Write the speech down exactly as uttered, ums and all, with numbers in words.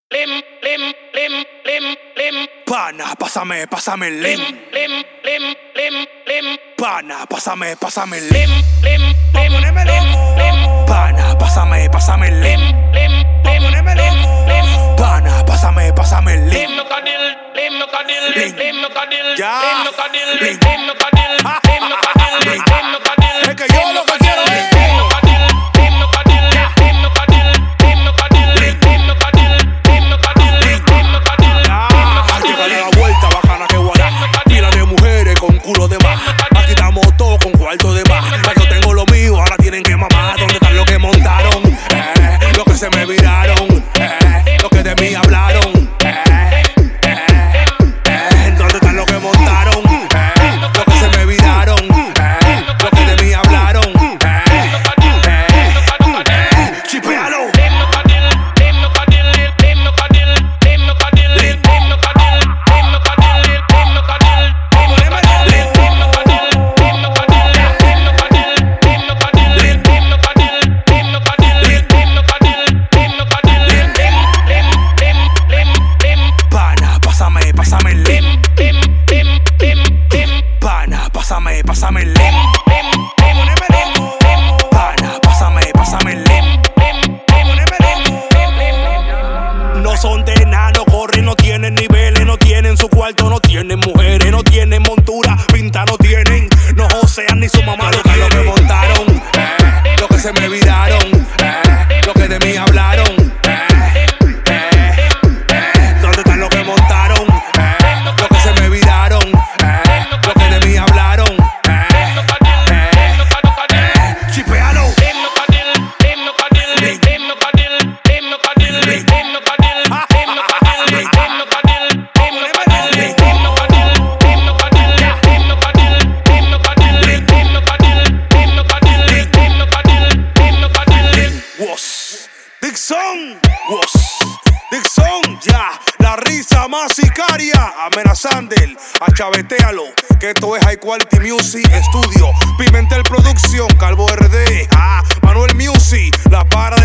lim, lim, lim, lim, lim. Pana, pásame, pásame el lim. Lim, lim, lim, lim. Pana, pásame, pásame el lim. Lim, lim, lim, lim, lim. Pana, pásame, pásame el lim. Lim, lim, lim, lim. Pana, pásame, pásame el lim. Lim, cadil, lim, cadil, Lim. lim, cadil, Ya. lim, cadil, Lim. lim, cadil, Ja, lim, ja, ja, cadil, lim. lim, cadil. Es que yo lo que quiero es Lim, cadil, lim, cadil, lim, cadil, lim, cadil, Lim. lim, cadil, lim, cadil, Lim. lim, cadil, Ah, llegale a la vuelta, bacana que guarda. Pila de mujeres con culo de más. Aquí estamos todos con cuarto de más. Ya yo tengo lo mío, ahora tienen que mamar. ¿Dónde están los que montaron? Eh, los que se me viraron. Eh, los que de mí hablaron. Eh, eh, eh, ¿dónde están los que montaron? Eh, los que se me viraron. Eh, los que de mí hablaron. Eh, eh, eh, chipealo. Pana, pásame, pásame el lim. Pana, pásame, pásame el lim. Pana, pásame, pásame el lim. No son de nada, no corren, no tienen niveles, no tienen su cuarto, no tienen mujeres, no tienen montura, pinta no tienen, no josean ni su mamá lo que lo que montaron, eh, lo que se me viraron, eh, lo que de mí hablaron, eh, eh, eh, ¿dónde están los que montaron? Eh, lo que se me viraron, eh, lo que de mí hablaron, eh, eh, eh, chipealo. Was Dixon, was Dixon, ya, la risa más sicaria, amenazando, achavetealo, que esto es High Quality Music Studio, Pimentel Producción, Calvo R D, ah, Manuel Music, la para